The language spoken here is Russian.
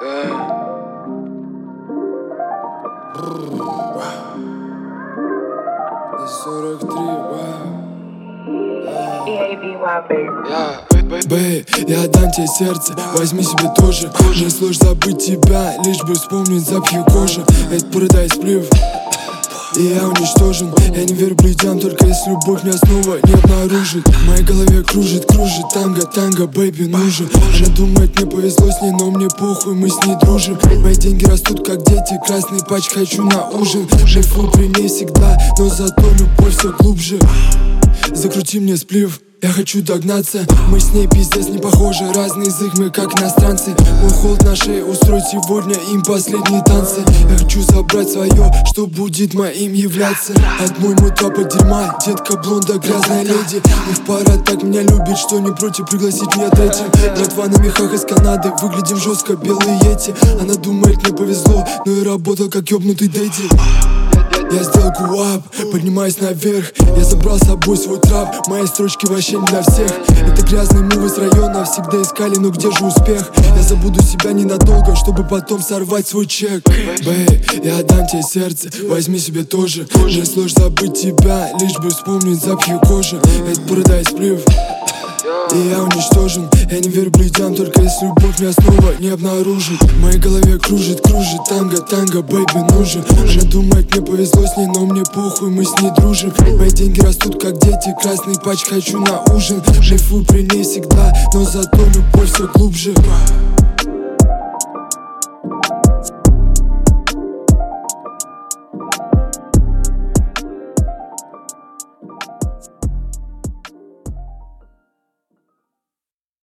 Бэй, я отдам тебе сердце, возьми себе тоже. Не сложно забыть тебя, лишь бы вспомнить запах кожи. Это продай сплив, и я уничтожен. Я не верю людям, только если любовь меня снова не обнаружит. В моей голове кружит танго, бэйби нужен. Она думает, мне повезло с ней, но мне похуй, мы с ней дружим. Мои деньги растут как дети, красный патч хочу на ужин. Шефу при ней всегда, но зато любовь все глубже. Закрути мне сплив, я хочу догнаться. Мы с ней пиздец не похожи, разный язык, мы как иностранцы. Мой холод на шее устроить сегодня им последние танцы. Я хочу забрать свое, что будет моим являться. Отмой-мой тапок дерьма, детка блонда, грязная леди. Их пара так меня любит, что не против пригласить меня третьим. Братва на мехах из Канады, выглядим жестко, белые йети. Она думает, мне повезло, но я работал как ёбнутый дэдди. Я сделал куап, поднимаюсь наверх. Я забрал с собой свой трап, мои строчки вообще не для всех. Это грязные мувы с района, всегда искали, но где же успех? Я забуду себя ненадолго, чтобы потом сорвать свой чек. Бэй, я отдам тебе сердце, возьми себе тоже. Мне сложно забыть тебя, лишь бы вспомнить запах кожи. Это продай сплив, и я уничтожен. Я не верю людям, только если любовь меня снова не обнаружит. В моей голове кружит танго, бэйби нужен. Она думает, мне повезло с ней, но мне похуй, мы с ней дружим. Мои деньги растут как дети, красный патч хочу на ужин. Шефу при ней всегда, но зато любовь все глубже.